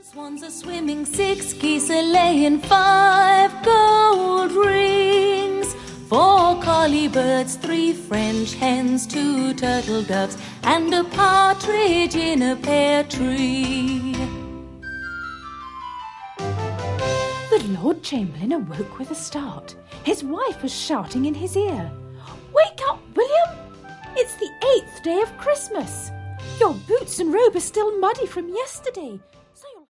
Swans are swimming, 6 geese are laying, 5 gold rings, 4 collie birds, 3 French hens, 2 turtle doves, and a partridge in a pear tree. The Lord Chamberlain awoke with a start. His wife was shouting in his ear, "Wake up, William! It's the 8th day of Christmas. Your boots and robe are still muddy from yesterday.